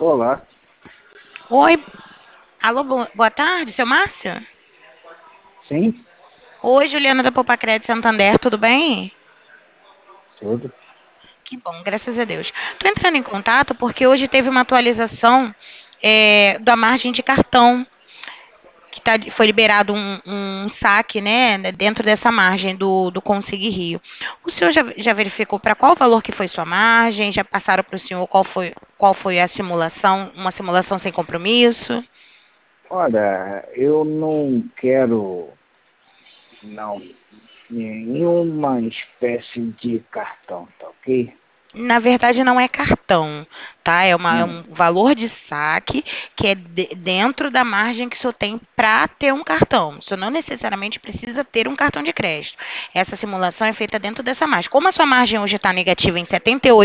Olá, Oi, alô, boa tarde, seu Márcio? sim, Oi, Juliana da Popacred Santander, tudo bem? tudo. Que bom, graças a Deus. Estou entrando em contato porque hoje teve uma atualização da margem de cartão, foi liberado um saque, né, dentro dessa margem do Consig Rio. O senhor já verificou para qual valor que foi sua margem? Já passaram para o senhor qual foi a simulação, uma simulação sem compromisso? Olha, eu não quero, não, nenhuma espécie de cartão, tá ok? Na verdade, não é cartão, tá? É Hum, um valor de saque que é dentro da margem que o senhor tem para ter um cartão. O senhor não necessariamente precisa ter um cartão de crédito. Essa simulação é feita dentro dessa margem. Como a sua margem hoje está negativa em R$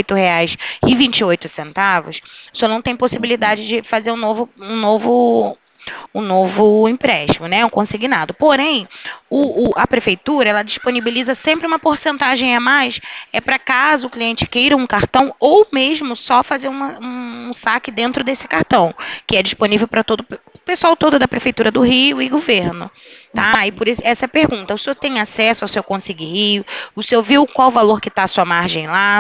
78,28, o senhor não tem uhum. possibilidade de fazer um novo empréstimo, né, um consignado. Porém, a prefeitura ela disponibiliza sempre uma porcentagem a mais, para caso o cliente queira um cartão ou mesmo só fazer um saque dentro desse cartão, que é disponível para todo o pessoal todo da prefeitura do Rio e governo. Tá? E por isso, essa pergunta, o senhor tem acesso ao seu Consigue Rio? O senhor viu qual valor que está a sua margem lá?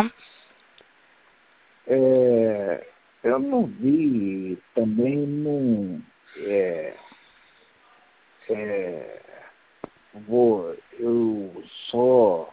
Eu não vi, também não, é, é, eu só,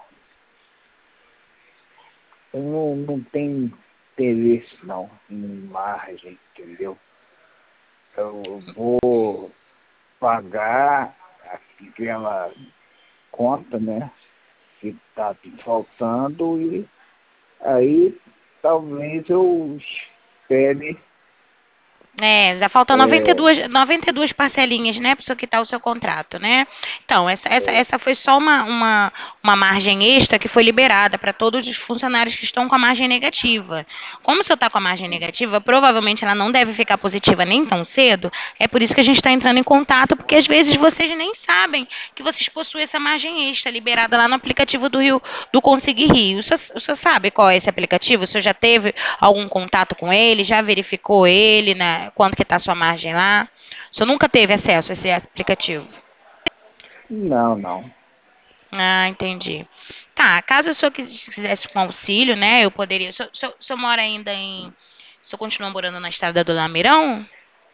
eu não tenho interesse não em margem, entendeu? Eu vou pagar aquela conta, né? Que está faltando e aí talvez eu espere. Já faltam É, 92 parcelinhas, né, para o senhor quitar o seu contrato, né? Então, essa foi só uma margem extra que foi liberada para todos os funcionários que estão com a margem negativa. Como o senhor está com a margem negativa, provavelmente ela não deve ficar positiva nem tão cedo, é por isso que a gente está entrando em contato, porque às vezes vocês nem sabem que vocês possuem essa margem extra liberada lá no aplicativo do Rio, do Consegui Rio. O senhor sabe qual é esse aplicativo? O senhor já teve algum contato com ele? Já verificou ele, né? Quanto que está a sua margem lá? O senhor nunca teve acesso a esse aplicativo? não, não. Ah, entendi. Tá, caso o senhor quisesse um auxílio, né? Eu poderia. O senhor mora ainda em. O senhor continua morando na estrada do Lameirão?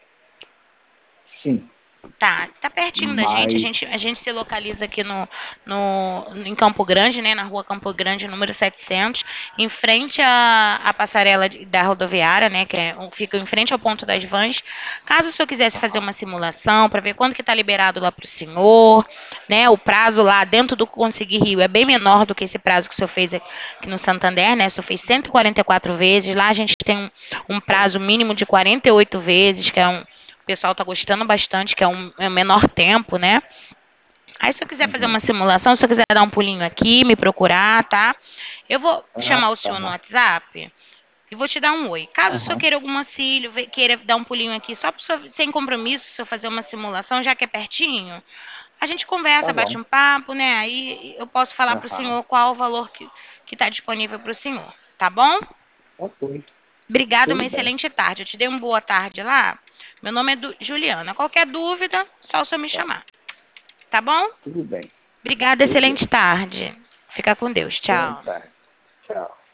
Sim, Tá pertinho da gente. A mas gente, a gente se localiza aqui em Campo Grande, né? Na rua Campo Grande, número 700, em frente à passarela da rodoviária, né? Fica em frente ao ponto das vans. Caso o senhor quisesse fazer aham, uma simulação para ver quanto que está liberado lá para o senhor, né? O prazo lá dentro do Consegui Rio é bem menor do que esse prazo que o senhor fez aqui no Santander, né? O senhor fez 144 vezes. Lá a gente tem um prazo mínimo de 48 vezes, que é o pessoal está gostando bastante, que é um menor tempo, né? Aí, se eu quiser fazer uhum, uma simulação, se eu quiser dar um pulinho aqui, me procurar, tá? Eu vou chamar o senhor no aham, WhatsApp e vou te dar um oi. Caso o senhor aham, queira algum auxílio, queira dar um pulinho aqui, só pro senhor, sem compromisso, se eu fazer uma simulação, já que é pertinho, a gente conversa, tá bate bom, um papo, né? Aí eu posso falar pro aham, senhor qual o valor que tá disponível pro senhor, tá bom? ok, Obrigada, uma tudo bem, excelente tarde. Eu te dei uma boa tarde lá. Meu nome é Juliana. Qualquer dúvida, só o senhor me tá, chamar. Tá bom? tudo bem, Obrigada, ok, excelente tarde. Fica com Deus. boa Tchau. tarde, tchau.